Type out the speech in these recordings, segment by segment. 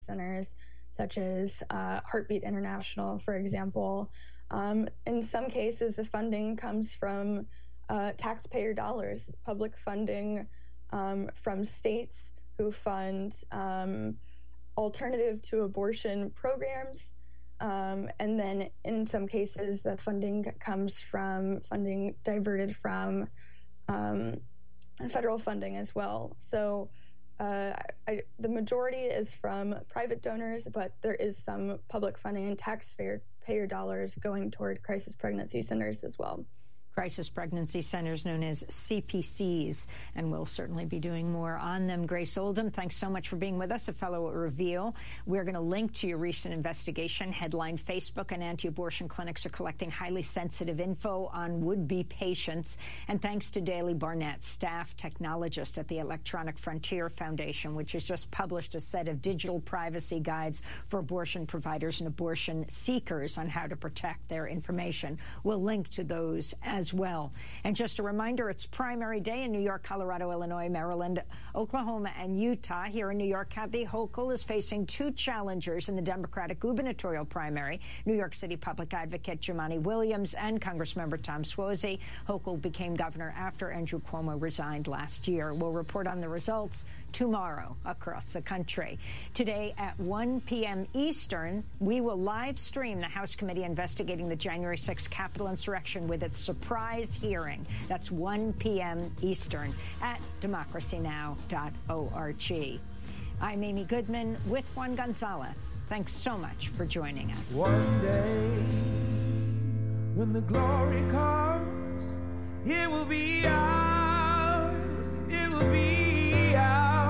centers, such as Heartbeat International, for example. In some cases, the funding comes from taxpayer dollars, public funding from states who fund alternative to abortion programs. And then in some cases, the funding comes from funding diverted from federal funding as well. So the majority is from private donors, but there is some public funding and taxpayer dollars going toward crisis pregnancy centers as well. Crisis pregnancy centers known as CPCs, and we'll certainly be doing more on them. Grace Oldham, thanks so much for being with us, a fellow at Reveal. We're going to link to your recent investigation. Headline: Facebook and anti-abortion clinics are collecting highly sensitive info on would-be patients. And thanks to Daley Barnett, staff technologist at the Electronic Frontier Foundation, which has just published a set of digital privacy guides for abortion providers and abortion seekers on how to protect their information. We'll link to those as well. And just a reminder, it's primary day in New York, Colorado, Illinois, Maryland, Oklahoma, and Utah. Here in New York, Kathy Hochul is facing two challengers in the Democratic gubernatorial primary, New York City public advocate Jumaane Williams and Congressmember Tom Suozzi. Hochul became governor after Andrew Cuomo resigned last year. We'll report on the results tomorrow across the country. Today at 1 p.m. Eastern, we will live stream the House committee investigating the January 6th Capitol insurrection with its surprise hearing. That's 1 p.m. Eastern at democracynow.org. I'm Amy Goodman with Juan Gonzalez. Thanks so much for joining us. One day, when the glory comes, it will be ours. It will be ours.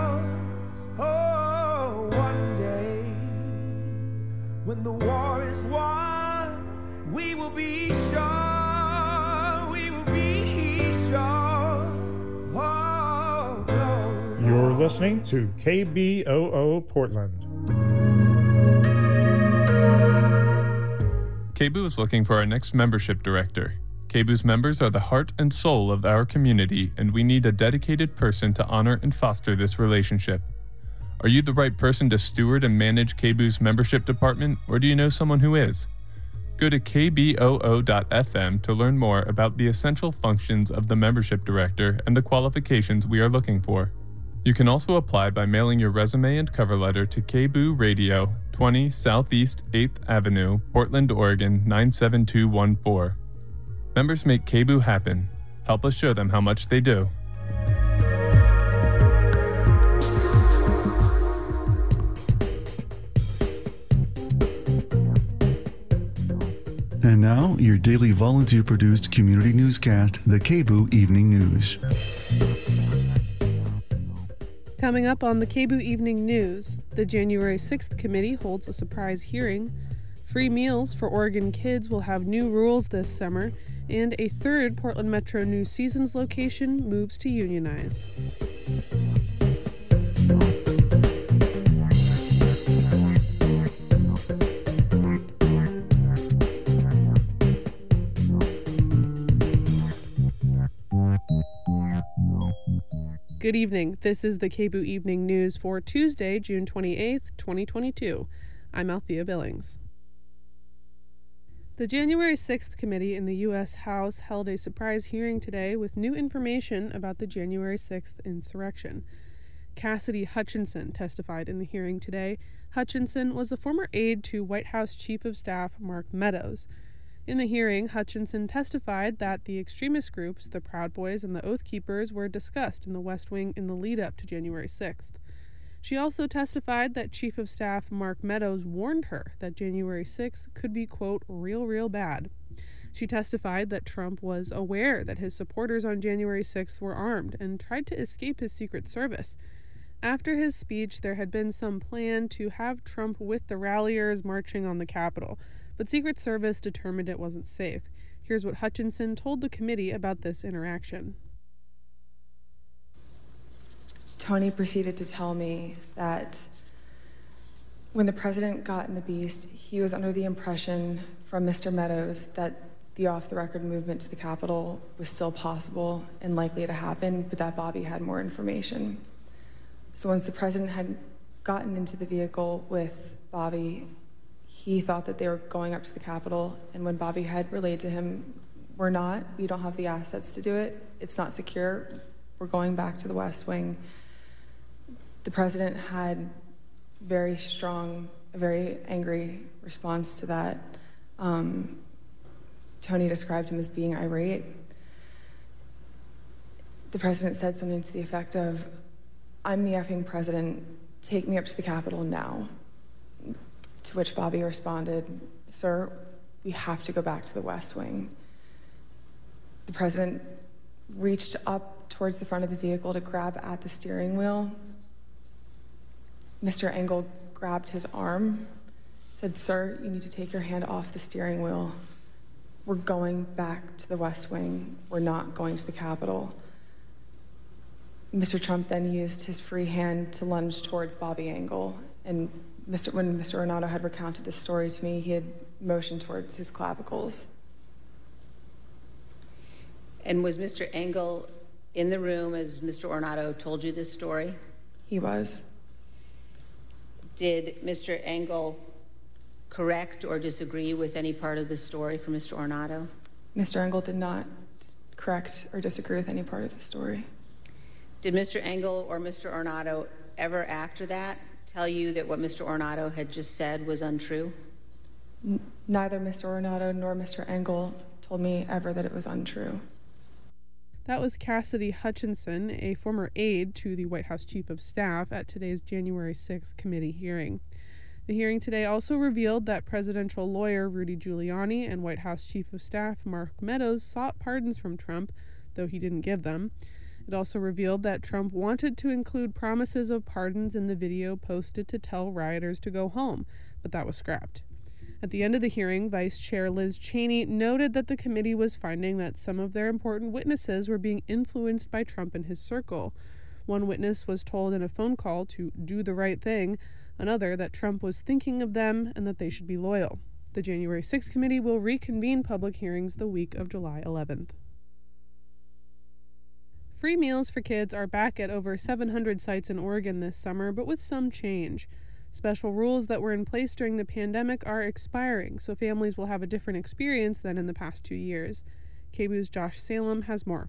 Oh, one day, when the war is won, we will be sure. We will be sure. Oh, Lord. You're listening to KBOO Portland. KBOO is looking for our next membership director. KBOO's members are the heart and soul of our community, and we need a dedicated person to honor and foster this relationship. Are you the right person to steward and manage KBOO's membership department, or do you know someone who is? Go to kboo.fm to learn more about the essential functions of the membership director and the qualifications we are looking for. You can also apply by mailing your resume and cover letter to KBOO Radio, 20 Southeast 8th Avenue, Portland, Oregon 97214. Members make KBOO happen. Help us show them how much they do. And now, your daily volunteer-produced community newscast, the KBOO Evening News. Coming up on the KBOO Evening News, the January 6th committee holds a surprise hearing. Free meals for Oregon kids will have new rules this summer, and a third Portland Metro New Seasons location moves to unionize. Good evening. This is the KBOO Evening News for Tuesday, June 28th, 2022. I'm Althea Billings. The January 6th committee in the U.S. House held a surprise hearing today with new information about the January 6th insurrection. Cassidy Hutchinson testified in the hearing today. Hutchinson was a former aide to White House Chief of Staff Mark Meadows. In the hearing, Hutchinson testified that the extremist groups, the Proud Boys and the Oath Keepers, were discussed in the West Wing in the lead-up to January 6th. She also testified that Chief of Staff Mark Meadows warned her that January 6th could be, quote, real bad. She testified that Trump was aware that his supporters on January 6th were armed and tried to escape his Secret Service. After his speech, there had been some plan to have Trump with the ralliers marching on the Capitol, but Secret Service determined it wasn't safe. Here's what Hutchinson told the committee about this interaction. Tony proceeded to tell me that when the president got in the Beast, he was under the impression from Mr. Meadows that the off-the-record movement to the Capitol was still possible and likely to happen, but that Bobby had more information. So once the president had gotten into the vehicle with Bobby, he thought that they were going up to the Capitol, and when Bobby had relayed to him, we don't have the assets to do it, it's not secure, we're going back to the West Wing, the president had a very angry response to that. Tony described him as being irate. The president said something to the effect of, "I'm the effing president, take me up to the Capitol now." To which Bobby responded, "Sir, we have to go back to the West Wing." The president reached up towards the front of the vehicle to grab at the steering wheel. Mr. Engel grabbed his arm, said, "Sir, you need to take your hand off the steering wheel. We're going back to the West Wing. We're not going to the Capitol." Mr. Trump then used his free hand to lunge towards Bobby Engel. And when Mr. Ornato had recounted this story to me, he had motioned towards his clavicles. And was Mr. Engel in the room as Mr. Ornato told you this story? He was. Did Mr. Engel correct or disagree with any part of the story from Mr. Ornato? Mr. Engel did not correct or disagree with any part of the story. Did Mr. Engel or Mr. Ornato ever after that tell you that what Mr. Ornato had just said was untrue? Neither Mr. Ornato nor Mr. Engel told me ever that it was untrue. That was Cassidy Hutchinson, a former aide to the White House Chief of Staff, at today's January 6th committee hearing. The hearing today also revealed that presidential lawyer Rudy Giuliani and White House Chief of Staff Mark Meadows sought pardons from Trump, though he didn't give them. It also revealed that Trump wanted to include promises of pardons in the video posted to tell rioters to go home, but that was scrapped. At the end of the hearing, Vice Chair Liz Cheney noted that the committee was finding that some of their important witnesses were being influenced by Trump and his circle. One witness was told in a phone call to do the right thing, another that Trump was thinking of them and that they should be loyal. The January 6th committee will reconvene public hearings the week of July 11th. Free meals for kids are back at over 700 sites in Oregon this summer, but with some change. Special rules that were in place during the pandemic are expiring, so families will have a different experience than in the past 2 years. KBOO's Josh Salem has more.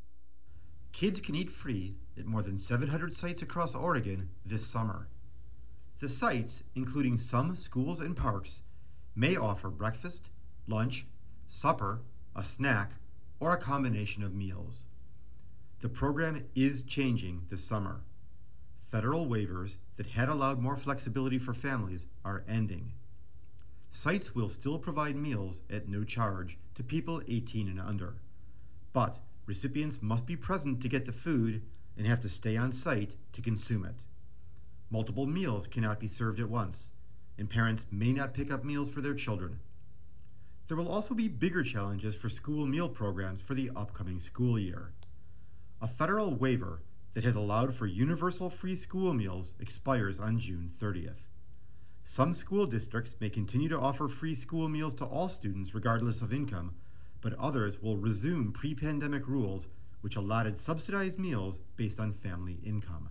Kids can eat free at more than 700 sites across Oregon this summer. The sites, including some schools and parks, may offer breakfast, lunch, supper, a snack, or a combination of meals. The program is changing this summer. Federal waivers that had allowed more flexibility for families are ending. Sites will still provide meals at no charge to people 18 and under, but recipients must be present to get the food and have to stay on site to consume it. Multiple meals cannot be served at once, and parents may not pick up meals for their children. There will also be bigger challenges for school meal programs for the upcoming school year. A federal waiver that has allowed for universal free school meals expires on June 30th. Some school districts may continue to offer free school meals to all students regardless of income, but others will resume pre-pandemic rules which allotted subsidized meals based on family income.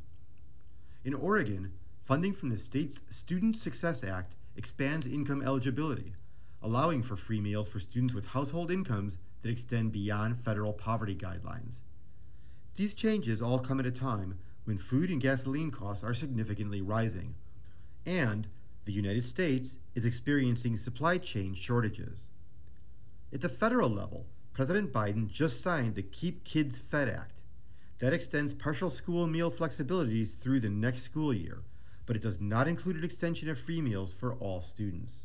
In Oregon, funding from the state's Student Success Act expands income eligibility, allowing for free meals for students with household incomes that extend beyond federal poverty guidelines. These changes all come at a time when food and gasoline costs are significantly rising, and the United States is experiencing supply chain shortages. At the federal level, President Biden just signed the Keep Kids Fed Act. That extends partial school meal flexibilities through the next school year, but it does not include an extension of free meals for all students.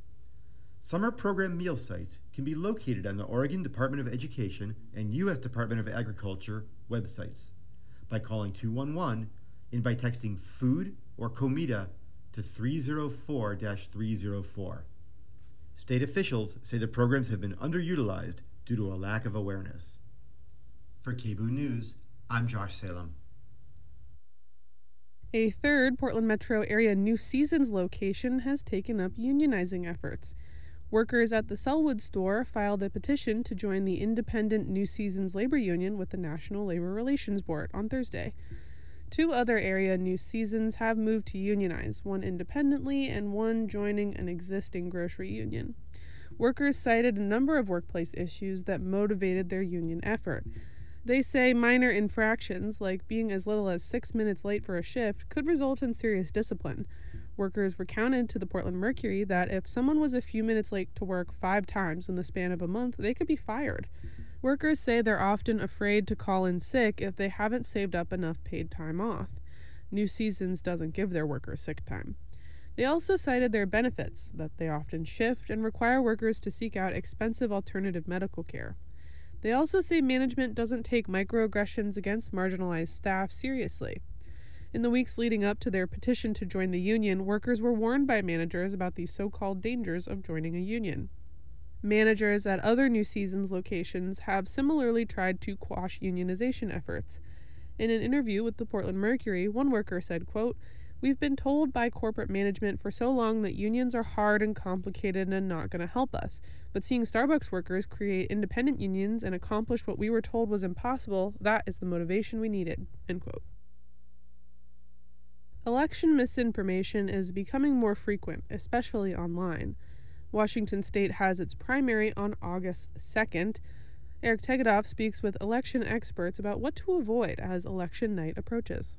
Summer program meal sites can be located on the Oregon Department of Education and U.S. Department of Agriculture websites by calling 211 and by texting food or comida to 304-304. State officials say the programs have been underutilized due to a lack of awareness. For KBOO News, I'm Josh Salem. A third Portland metro area New Seasons location has taken up unionizing efforts. Workers at the Sellwood store filed a petition to join the independent New Seasons labor union with the National Labor Relations Board on Thursday. 2 other area New Seasons have moved to unionize, one independently and one joining an existing grocery union. Workers cited a number of workplace issues that motivated their union effort. They say minor infractions, like being as little as 6 minutes late for a shift, could result in serious discipline. Workers recounted to the Portland Mercury that if someone was a few minutes late to work 5 times in the span of a month, they could be fired. Workers say they're often afraid to call in sick if they haven't saved up enough paid time off. New Seasons doesn't give their workers sick time. They also cited their benefits, that they often shift and require workers to seek out expensive alternative medical care. They also say management doesn't take microaggressions against marginalized staff seriously. In the weeks leading up to their petition to join the union, workers were warned by managers about the so-called dangers of joining a union. Managers at other New Seasons locations have similarly tried to quash unionization efforts. In an interview with the Portland Mercury, one worker said, quote, "We've been told by corporate management for so long that unions are hard and complicated and not going to help us. But seeing Starbucks workers create independent unions and accomplish what we were told was impossible, that is the motivation we needed." End quote. Election misinformation is becoming more frequent, especially online. Washington State has its primary on August 2nd. Eric Tegedoff speaks with election experts about what to avoid as election night approaches.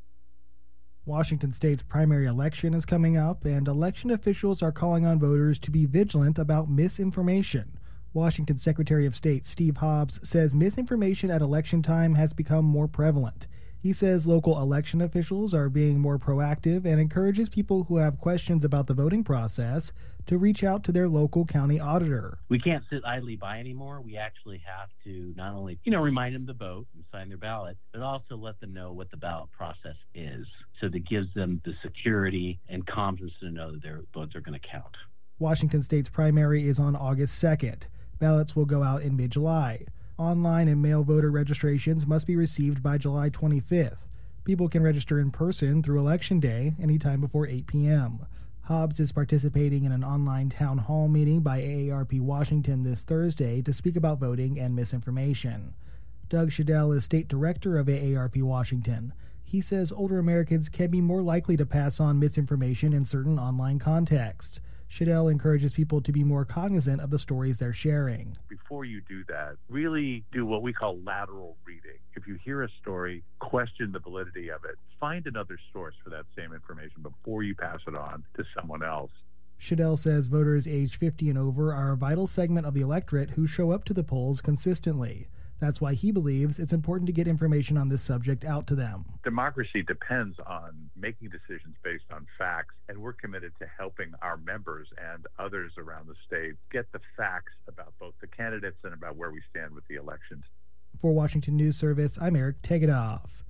Washington State's primary election is coming up, and election officials are calling on voters to be vigilant about misinformation. Washington Secretary of State Steve Hobbs says misinformation at election time has become more prevalent. He says local election officials are being more proactive and encourages people who have questions about the voting process to reach out to their local county auditor. We can't sit idly by anymore. We actually have to not only, remind them to vote and sign their ballot, but also let them know what the ballot process is. So that gives them the security and confidence to know that their votes are going to count. Washington State's primary is on August 2nd. Ballots will go out in mid-July. Online and mail voter registrations must be received by July 25th. People can register in person through Election Day anytime before 8 p.m. Hobbs is participating in an online town hall meeting by AARP Washington this Thursday to speak about voting and misinformation. Doug Shadell is state director of AARP Washington. He says older Americans can be more likely to pass on misinformation in certain online contexts. Shadell encourages people to be more cognizant of the stories they're sharing. Before you do that, really do what we call lateral reading. If you hear a story, question the validity of it. Find another source for that same information before you pass it on to someone else. Shadell says voters aged 50 and over are a vital segment of the electorate who show up to the polls consistently. That's why he believes it's important to get information on this subject out to them. Democracy depends on making decisions based on facts, and we're committed to helping our members and others around the state get the facts about both the candidates and about where we stand with the elections. For Washington News Service, I'm Eric Tegedoff.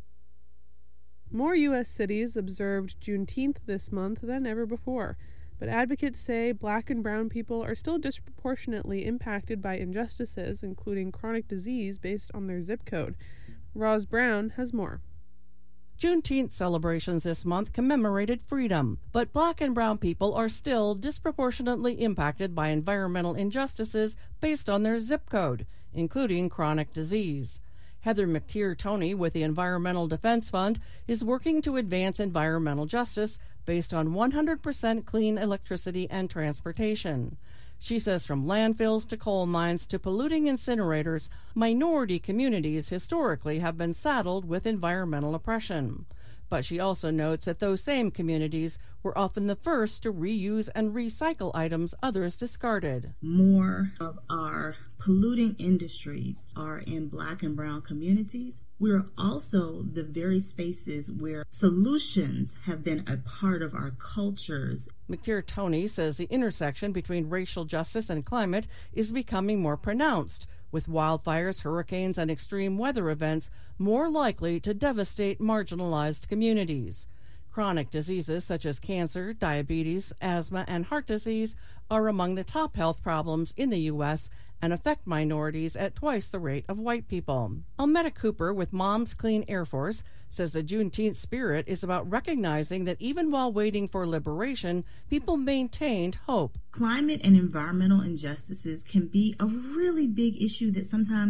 More U.S. cities observed Juneteenth this month than ever before. But advocates say Black and brown people are still disproportionately impacted by injustices, including chronic disease based on their zip code. Roz Brown has more. Juneteenth celebrations this month commemorated freedom, but Black and brown people are still disproportionately impacted by environmental injustices based on their zip code, including chronic disease. Heather McTeer-Toney with the Environmental Defense Fund is working to advance environmental justice based on 100% clean electricity and transportation. She says from landfills to coal mines to polluting incinerators, minority communities historically have been saddled with environmental oppression. But she also notes that those same communities were often the first to reuse and recycle items others discarded. More of our polluting industries are in Black and brown communities. We're also the very spaces where solutions have been a part of our cultures. McTeer-Toney says the intersection between racial justice and climate is becoming more pronounced, with wildfires, hurricanes, and extreme weather events more likely to devastate marginalized communities. Chronic diseases such as cancer, diabetes, asthma, and heart disease are among the top health problems in the U.S. and affect minorities at twice the rate of white people. Almetta Cooper with Moms Clean Air Force says the Juneteenth spirit is about recognizing that even while waiting for liberation, people maintained hope. Climate and environmental injustices can be a really big issue that sometimes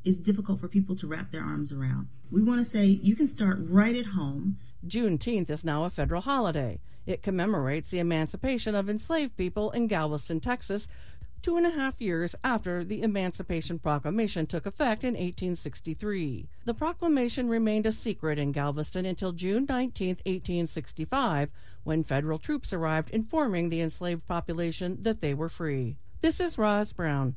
is difficult for people to wrap their arms around. We want to say you can start right at home. Juneteenth is now a federal holiday. It commemorates the emancipation of enslaved people in Galveston, Texas, 2.5 years after the Emancipation Proclamation took effect in 1863. The proclamation remained a secret in Galveston until June 19, 1865, when federal troops arrived informing the enslaved population that they were free. This is Roz Brown.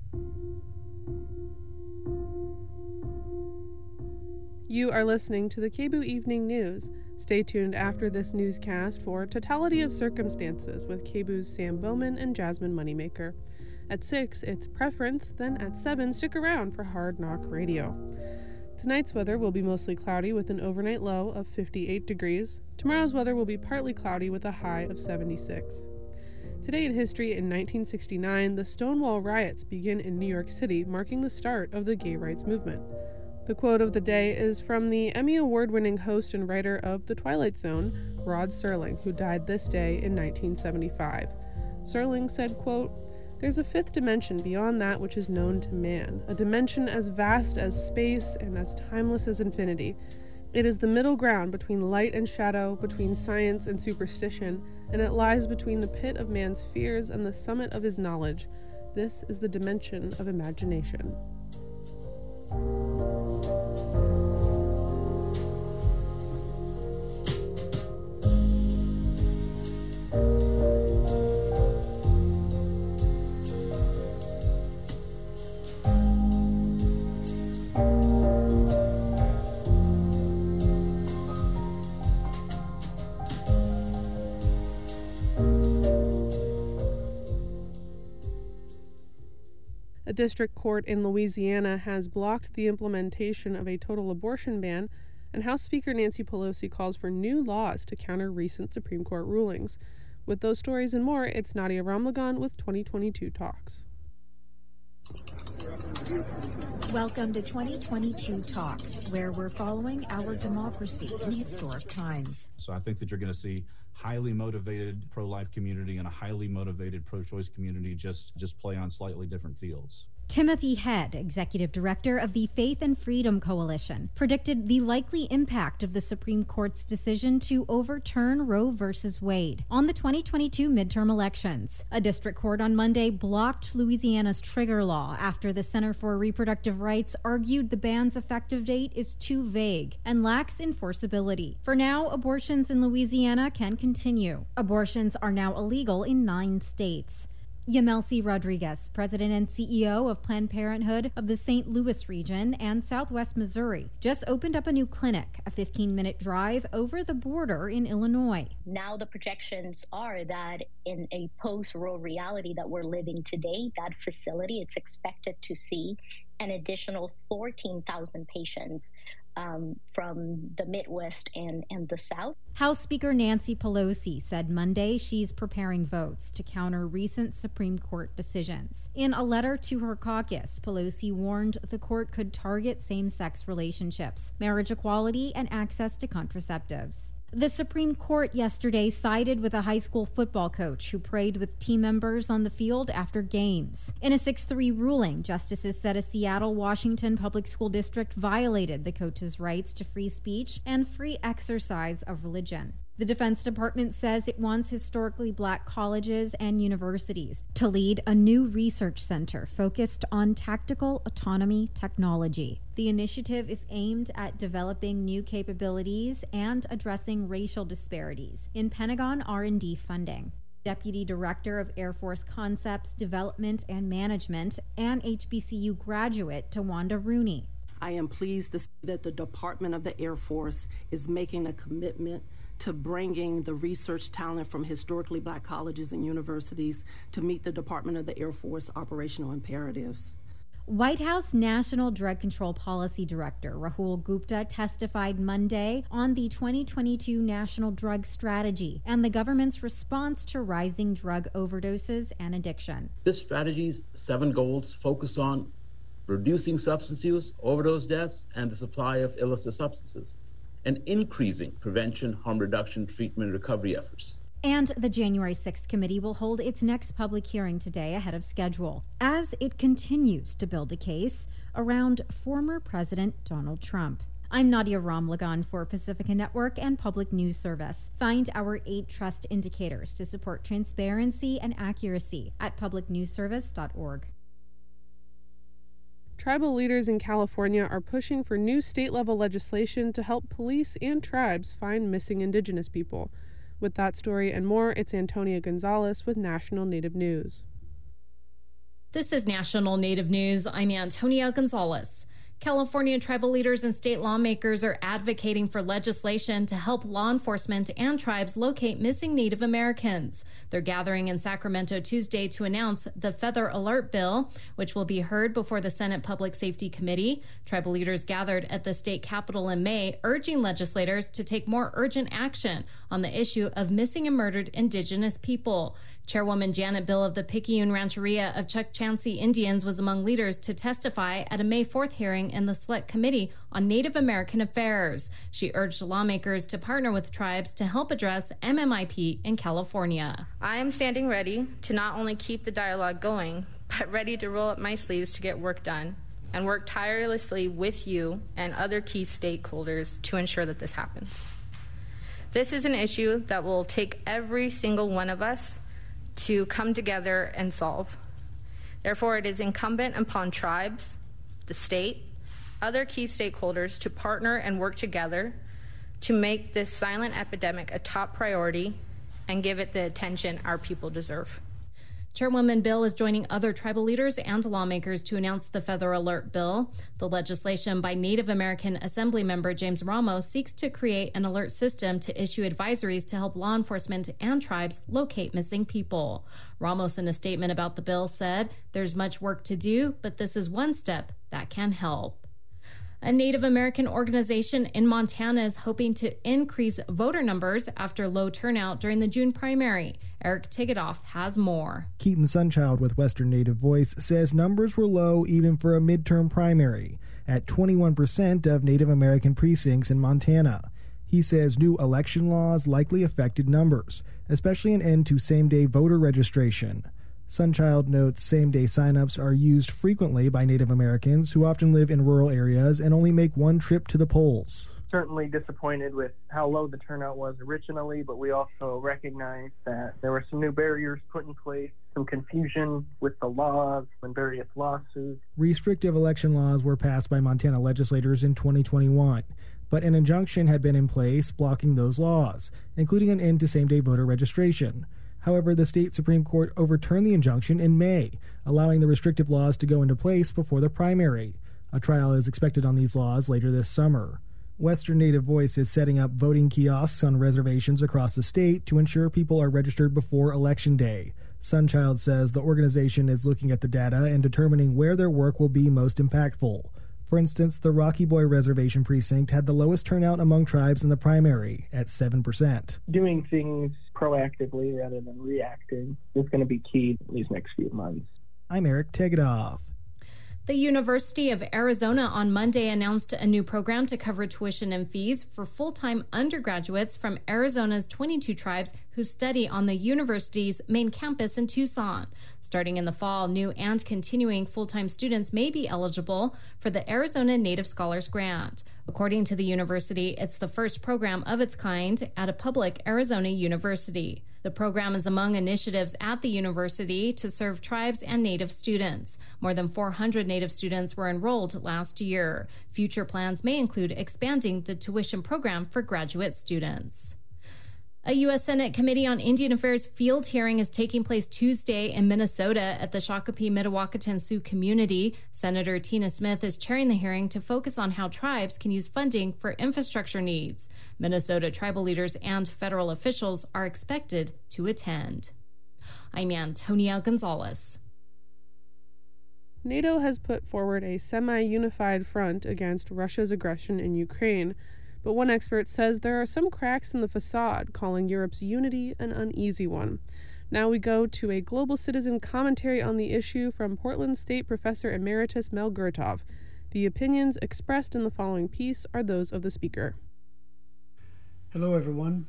You are listening to the KBOO Evening News. Stay tuned after this newscast for Totality of Circumstances with KBOO's Sam Bowman and Jasmine Moneymaker. At 6, it's Preference, then at 7, stick around for Hard Knock Radio. Tonight's weather will be mostly cloudy with an overnight low of 58 degrees. Tomorrow's weather will be partly cloudy with a high of 76. Today in history, in 1969, the Stonewall riots begin in New York City, marking the start of the gay rights movement. The quote of the day is from the Emmy Award-winning host and writer of The Twilight Zone, Rod Serling, who died this day in 1975. Serling said, quote, "There's a fifth dimension beyond that which is known to man, a dimension as vast as space and as timeless as infinity. It is the middle ground between light and shadow, between science and superstition, and it lies between the pit of man's fears and the summit of his knowledge. This is the dimension of imagination." A district court in Louisiana has blocked the implementation of a total abortion ban, and House Speaker Nancy Pelosi calls for new laws to counter recent Supreme Court rulings. With those stories and more, it's Nadia Ramlagan with 2022 Talks. Welcome to 2022 Talks, where we're following our democracy in historic times. So I think that you're going to see highly motivated pro-life community and a highly motivated pro-choice community just play on slightly different fields. Timothy Head, Executive Director of the Faith and Freedom Coalition, predicted the likely impact of the Supreme Court's decision to overturn Roe v. Wade on the 2022 midterm elections. A district court on Monday blocked Louisiana's trigger law after the Center for Reproductive Rights argued the ban's effective date is too vague and lacks enforceability. For now, abortions in Louisiana can continue. Abortions are now illegal in 9 states. Yamelcy Rodriguez, President and CEO of Planned Parenthood of the St. Louis region and Southwest Missouri, just opened up a new clinic, a 15-minute drive over the border in Illinois. Now the projections are that in a post-Roe reality that we're living today, that facility, it's expected to see an additional 14,000 patients from the Midwest and the South. House Speaker Nancy Pelosi said Monday she's preparing votes to counter recent Supreme Court decisions. In a letter to her caucus, Pelosi warned the court could target same-sex relationships, marriage equality, and access to contraceptives. The Supreme Court yesterday sided with a high school football coach who prayed with team members on the field after games. In a 6-3 ruling, justices said a Seattle, Washington public school district violated the coach's rights to free speech and free exercise of religion. The Defense Department says it wants historically black colleges and universities to lead a new research center focused on tactical autonomy technology. The initiative is aimed at developing new capabilities and addressing racial disparities in Pentagon R&D funding. Deputy Director of Air Force Concepts, Development and Management, and HBCU graduate Tawanda Rooney. I am pleased to see that the Department of the Air Force is making a commitment to bringing the research talent from historically black colleges and universities to meet the Department of the Air Force operational imperatives. White House National Drug Control Policy Director Rahul Gupta testified Monday on the 2022 National Drug Strategy and the government's response to rising drug overdoses and addiction. This strategy's 7 goals focus on reducing substance use, overdose deaths, and the supply of illicit substances, and increasing prevention, harm reduction, treatment, and recovery efforts. And the January 6th committee will hold its next public hearing today ahead of schedule, as it continues to build a case around former President Donald Trump. I'm Nadia Ramlagan for Pacifica Network and Public News Service. Find our 8 trust indicators to support transparency and accuracy at publicnewsservice.org. Tribal leaders in California are pushing for new state-level legislation to help police and tribes find missing Indigenous people. With that story and more, it's Antonia Gonzalez with National Native News. This is National Native News. I'm Antonia Gonzalez. California tribal leaders and state lawmakers are advocating for legislation to help law enforcement and tribes locate missing Native Americans. They're gathering in Sacramento Tuesday to announce the Feather Alert Bill, which will be heard before the Senate Public Safety Committee. Tribal leaders gathered at the state capitol in May, urging legislators to take more urgent action on the issue of missing and murdered Indigenous people. Chairwoman Janet Bill of the Picayune Rancheria of Chukchansi Indians was among leaders to testify at a May 4th hearing in the Select Committee on Native American Affairs. She urged lawmakers to partner with tribes to help address MMIP in California. I am standing ready to not only keep the dialogue going, but ready to roll up my sleeves to get work done and work tirelessly with you and other key stakeholders to ensure that this happens. This is an issue that will take every single one of us to come together and solve. Therefore, it is incumbent upon tribes, the state, other key stakeholders to partner and work together to make this silent epidemic a top priority and give it the attention our people deserve. Chairwoman Bill is joining other tribal leaders and lawmakers to announce the Feather Alert Bill. The legislation by Native American Assembly member James Ramos seeks to create an alert system to issue advisories to help law enforcement and tribes locate missing people. Ramos, in a statement about the bill, said, "There's much work to do, but this is one step that can help." A Native American organization in Montana is hoping to increase voter numbers after low turnout during the June primary. Eric Tigadoff has more. Keaton Sunchild with Western Native Voice says numbers were low even for a midterm primary, at 21% of Native American precincts in Montana. He says new election laws likely affected numbers, especially an end to same-day voter registration. Sunchild notes same-day signups are used frequently by Native Americans who often live in rural areas and only make one trip to the polls. Certainly disappointed with how low the turnout was originally, but we also recognize that there were some new barriers put in place, some confusion with the laws and various lawsuits. Restrictive election laws were passed by Montana legislators in 2021, but an injunction had been in place blocking those laws, including an end to same-day voter registration. However, the state Supreme Court overturned the injunction in May, allowing the restrictive laws to go into place before the primary. A trial is expected on these laws later this summer. Western Native Voice is setting up voting kiosks on reservations across the state to ensure people are registered before Election Day. Sunchild says the organization is looking at the data and determining where their work will be most impactful. For instance, the Rocky Boy Reservation Precinct had the lowest turnout among tribes in the primary, at 7%. Doing things proactively rather than reacting is going to be key these next few months. I'm Eric Tegedoff. The University of Arizona on Monday announced a new program to cover tuition and fees for full-time undergraduates from Arizona's 22 tribes who study on the university's main campus in Tucson. Starting in the fall, new and continuing full-time students may be eligible for the Arizona Native Scholars Grant. According to the university, it's the first program of its kind at a public Arizona university. The program is among initiatives at the university to serve tribes and Native students. More than 400 Native students were enrolled last year. Future plans may include expanding the tuition program for graduate students. A U.S. Senate Committee on Indian Affairs field hearing is taking place Tuesday in Minnesota at the Shakopee Mdewakanton Sioux community. Senator Tina Smith is chairing the hearing to focus on how tribes can use funding for infrastructure needs. Minnesota tribal leaders and federal officials are expected to attend. I'm Antonia Gonzalez. NATO has put forward a semi-unified front against Russia's aggression in Ukraine, but one expert says there are some cracks in the facade, calling Europe's unity an uneasy one. Now we go to a Global Citizen commentary on the issue from Portland State Professor Emeritus Mel Gurtov. The opinions expressed in the following piece are those of the speaker. Hello, everyone.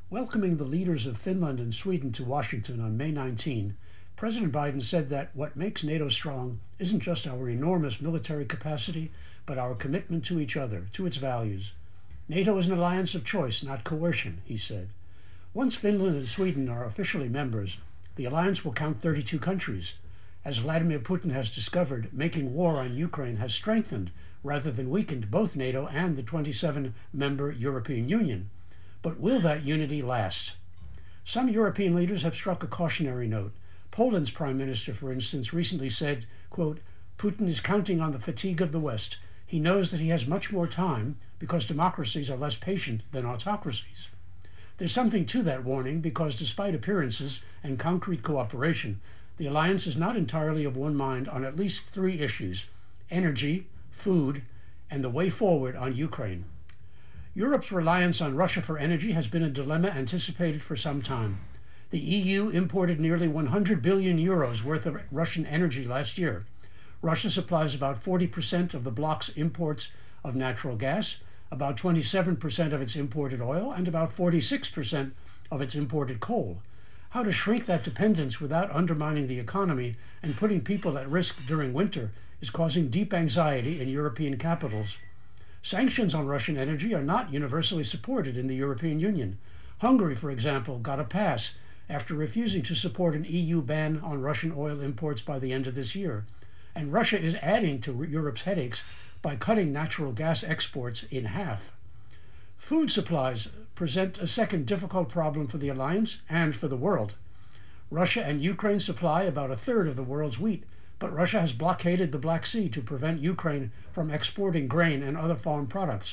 Welcoming the leaders of Finland and Sweden to Washington on May 19, President Biden said that what makes NATO strong isn't just our enormous military capacity, but our commitment to each other, to its values. NATO is an alliance of choice, not coercion, he said. Once Finland and Sweden are officially members, the alliance will count 32 countries. As Vladimir Putin has discovered, making war on Ukraine has strengthened rather than weakened both NATO and the 27-member European Union. But will that unity last? Some European leaders have struck a cautionary note. Poland's prime minister, for instance, recently said, quote, Putin is counting on the fatigue of the West. He knows that he has much more time because democracies are less patient than autocracies. There's something to that warning because despite appearances and concrete cooperation, the alliance is not entirely of one mind on at least 3 issues: energy, food, and the way forward on Ukraine. Europe's reliance on Russia for energy has been a dilemma anticipated for some time. The EU imported nearly 100 billion euros worth of Russian energy last year. Russia supplies about 40% of the bloc's imports of natural gas, about 27% of its imported oil, and about 46% of its imported coal. How to shrink that dependence without undermining the economy and putting people at risk during winter is causing deep anxiety in European capitals. Sanctions on Russian energy are not universally supported in the European Union. Hungary, for example, got a pass after refusing to support an EU ban on Russian oil imports by the end of this year. And Russia is adding to Europe's headaches by cutting natural gas exports in half. Food supplies present a second difficult problem for the alliance and for the world. Russia and Ukraine supply about 1/3 of the world's wheat, but Russia has blockaded the Black Sea to prevent Ukraine from exporting grain and other farm products.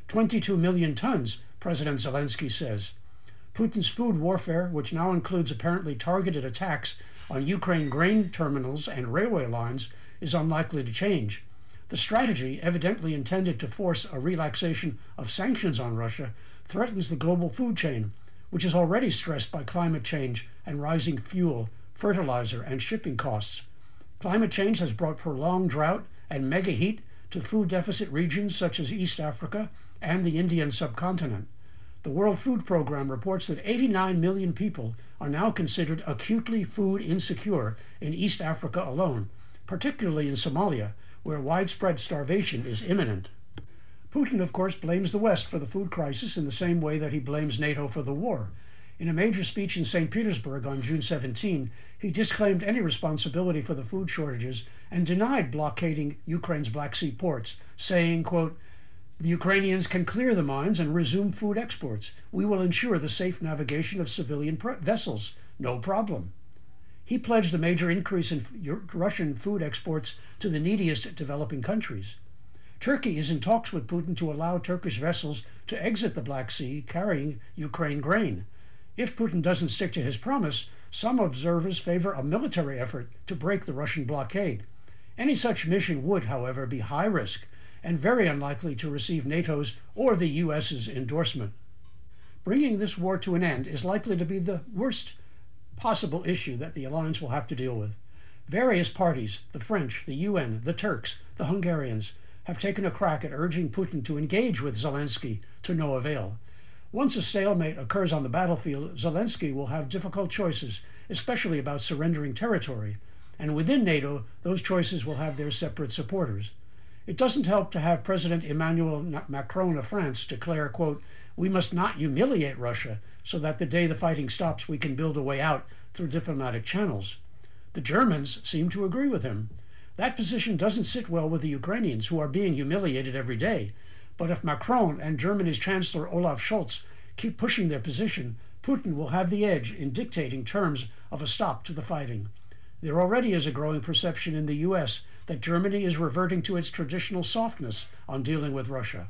22 million tons, President Zelensky says. Putin's food warfare, which now includes apparently targeted attacks on Ukraine grain terminals and railway lines, is unlikely to change. The strategy, evidently intended to force a relaxation of sanctions on Russia, threatens the global food chain, which is already stressed by climate change and rising fuel, fertilizer, and shipping costs. Climate change has brought prolonged drought and mega heat to food deficit regions such as East Africa and the Indian subcontinent. The World Food Program reports that 89 million people are now considered acutely food insecure in East Africa alone, particularly in Somalia, where widespread starvation is imminent. Putin, of course, blames the West for the food crisis in the same way that he blames NATO for the war. In a major speech in St. Petersburg on June 17, he disclaimed any responsibility for the food shortages and denied blockading Ukraine's Black Sea ports, saying, quote, the Ukrainians can clear the mines and resume food exports. We will ensure the safe navigation of civilian vessels. No problem. He pledged a major increase in Russian food exports to the neediest developing countries. Turkey is in talks with Putin to allow Turkish vessels to exit the Black Sea carrying Ukraine grain. If Putin doesn't stick to his promise, some observers favor a military effort to break the Russian blockade. Any such mission would, however, be high risk and very unlikely to receive NATO's or the US's endorsement. Bringing this war to an end is likely to be the worst possible issue that the alliance will have to deal with. Various parties, the French, the UN, the Turks, the Hungarians, have taken a crack at urging Putin to engage with Zelensky to no avail. Once a stalemate occurs on the battlefield, Zelensky will have difficult choices, especially about surrendering territory, and within NATO, those choices will have their separate supporters. It doesn't help to have President Emmanuel Macron of France declare, quote, we must not humiliate Russia so that the day the fighting stops we can build a way out through diplomatic channels. The Germans seem to agree with him. That position doesn't sit well with the Ukrainians, who are being humiliated every day. But if Macron and Germany's Chancellor Olaf Scholz keep pushing their position, Putin will have the edge in dictating terms of a stop to the fighting. There already is a growing perception in the US that Germany is reverting to its traditional softness on dealing with Russia.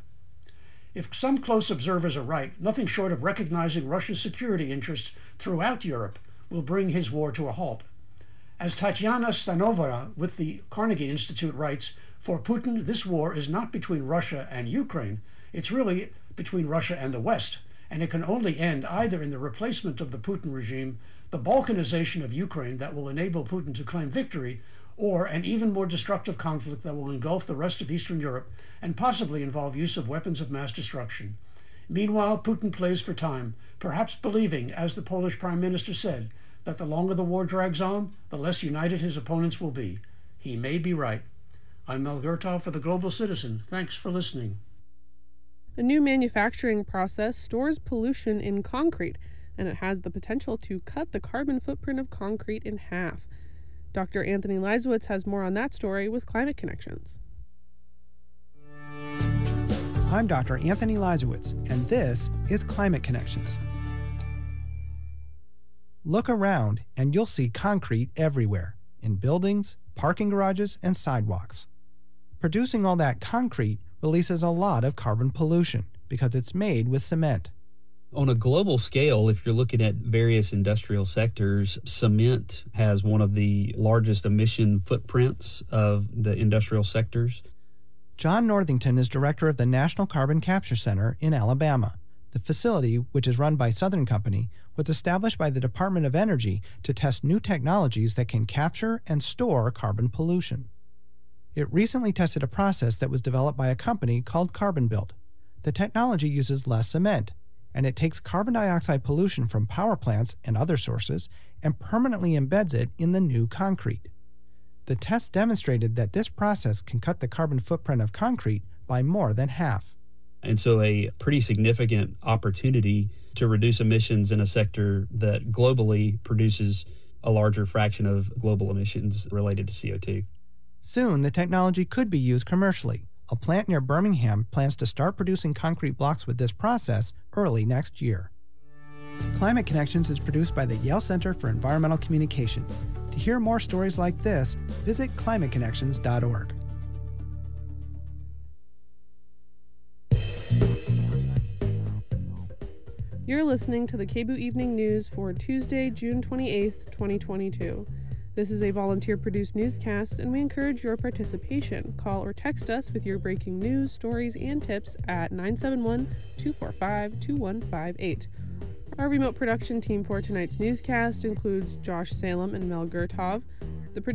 If some close observers are right, nothing short of recognizing Russia's security interests throughout Europe will bring his war to a halt. As Tatiana Stanovara with the Carnegie Institute writes, for Putin, this war is not between Russia and Ukraine, it's really between Russia and the West, and it can only end either in the replacement of the Putin regime, the balkanization of Ukraine that will enable Putin to claim victory, or an even more destructive conflict that will engulf the rest of Eastern Europe and possibly involve use of weapons of mass destruction. Meanwhile, Putin plays for time, perhaps believing, as the Polish Prime Minister said, that the longer the war drags on, the less united his opponents will be. He may be right. I'm Mel Gertov for The Global Citizen. Thanks for listening. A new manufacturing process stores pollution in concrete, and it has the potential to cut the carbon footprint of concrete in half. Dr. Anthony Leisowitz has more on that story with Climate Connections. I'm Dr. Anthony Leisowitz, and this is Climate Connections. Look around, and you'll see concrete everywhere, in buildings, parking garages, and sidewalks. Producing all that concrete releases a lot of carbon pollution because it's made with cement. On a global scale, if you're looking at various industrial sectors, cement has one of the largest emission footprints of the industrial sectors. John Northington is director of the National Carbon Capture Center in Alabama. The facility, which is run by Southern Company, was established by the Department of Energy to test new technologies that can capture and store carbon pollution. It recently tested a process that was developed by a company called CarbonBuilt. The technology uses less cement, and it takes carbon dioxide pollution from power plants and other sources and permanently embeds it in the new concrete. The test demonstrated that this process can cut the carbon footprint of concrete by more than half. And so a pretty significant opportunity to reduce emissions in a sector that globally produces a larger fraction of global emissions related to CO2. Soon, the technology could be used commercially. A plant near Birmingham plans to start producing concrete blocks with this process early next year. Climate Connections is produced by the Yale Center for Environmental Communication. To hear more stories like this, visit climateconnections.org. You're listening to the KBOO Evening News for Tuesday, June 28th, 2022. This is a volunteer-produced newscast, and we encourage your participation. Call or text us with your breaking news, stories, and tips at 971-245-2158. Our remote production team for tonight's newscast includes Josh Salem and Mel Gertov.